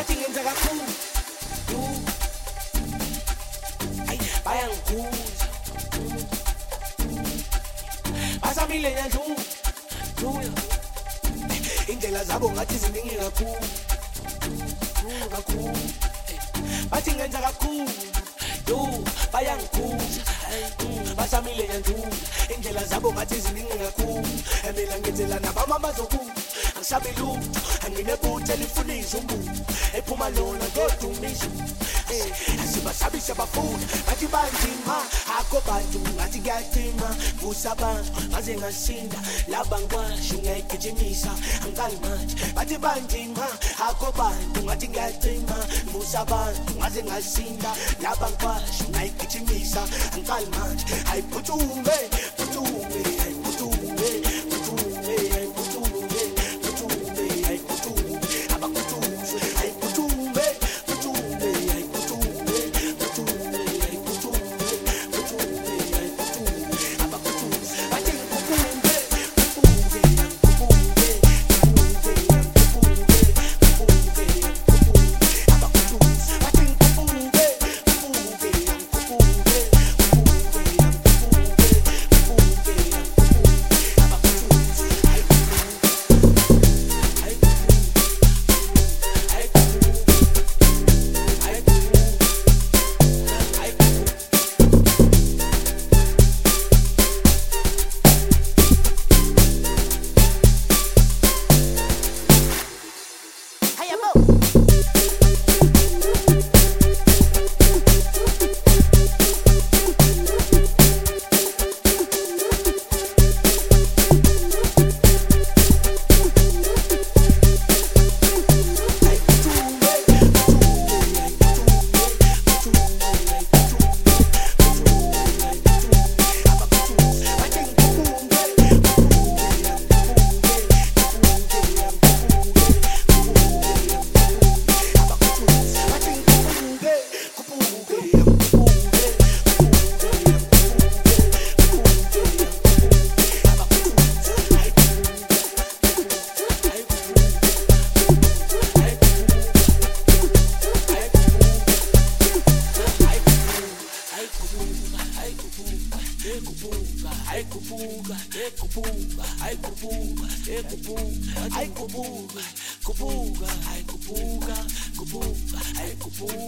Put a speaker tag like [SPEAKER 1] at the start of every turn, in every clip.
[SPEAKER 1] bathi ngenza kakhulu ay bayangibuza basamile nyandlula indlela zabo ngathi ziningi kakhulu bathi ngenza kakhulu bayangibuza basamile nyandlula indlela zabo ngathi ziningi kakhulu mina ngenzela nabamama zokuthi angisabi lutho anginebuthe lifundisa umbuzo ephuma lona kodumisa asibasabisa abafuna bathi banzima akho bantu ngathi kuyacima vusa abantu ngaze ngasinda laba ngikwasho ngiyayigijimisa angikali manje bathi banzima akho bantu ngathi kuyacima vusa abantu ngaze ngasinda laba ngikwasho ngiyayigijimisa angikali manje hayiphuthume phuthume hayiphuthume phuthume hayiphuthume phuthume hayiphuthume abakuthuzwe hayiphuthume phuthume hayiphuthume phuthume hayiphuthume phuthume hayiphuthume abakuthuzwe bathi ngikubuke kubuke kubuke kubuke kubuke kubuke abakuthuzwe bathi ngikubuke kubuke kubuke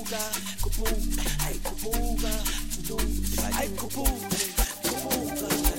[SPEAKER 1] kubuka